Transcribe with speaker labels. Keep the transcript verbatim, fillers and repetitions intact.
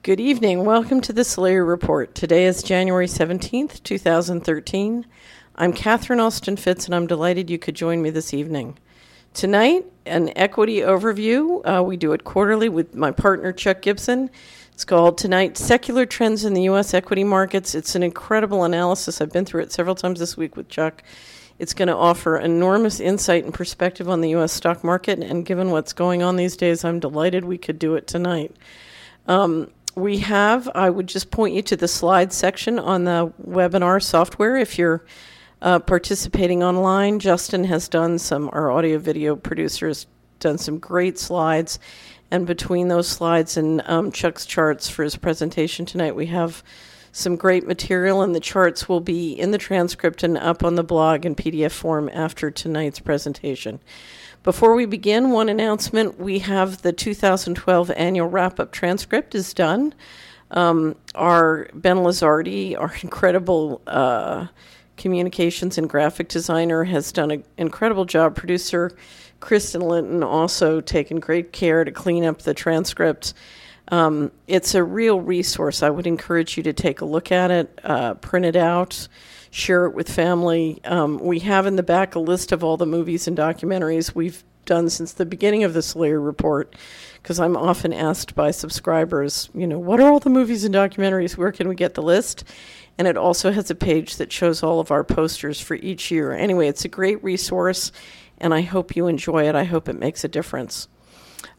Speaker 1: Good evening. Welcome to the Solari Report. Today is January seventeenth, two thousand thirteen. I'm Catherine Alston Fitz, and I'm delighted you could join me this evening. Tonight, an equity overview. Uh, we do it quarterly with my partner, Chuck Gibson. It's called Tonight, Secular Trends in the U S Equity Markets. It's an incredible analysis. I've been through it several times this week with Chuck. It's going to offer enormous insight and perspective on the U S stock market, and given what's going on these days, I'm delighted we could do it tonight. Um, we have, I would just point you to the slides section on the webinar software. If you're uh, participating online, Justin has done some, our audio video producer has done some great slides. And between those slides and um, Chuck's charts for his presentation tonight, we have some great material, and the charts will be in the transcript and up on the blog in P D F form after tonight's presentation. Before we begin, one announcement. We have the two thousand twelve annual wrap-up transcript is done. Um, our Ben Lazardi, our incredible uh, communications and graphic designer, has done an incredible job. Producer Kristen Linton also taken great care to clean up the transcript. Um, it's a real resource. I would encourage you to take a look at it, uh, print it out, share it with family. Um, we have in the back a list of all the movies and documentaries we've done since the beginning of the Solari Report, because I'm often asked by subscribers, you know, what are all the movies and documentaries? Where can we get the list? And it also has a page that shows all of our posters for each year. Anyway, it's a great resource, and I hope you enjoy it. I hope it makes a difference.